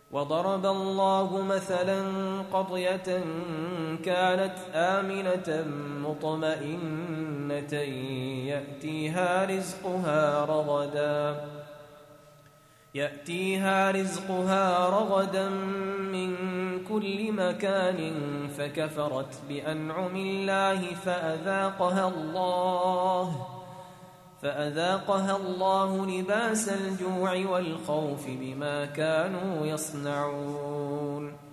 وضرب الله مثلا قرية كانت آمنة مطمئنة يأتيها رزقها رغدا من كل مكان فكفرت بأنعم الله فأذاقها الله لباس الجوع والخوف بما كانوا يصنعون.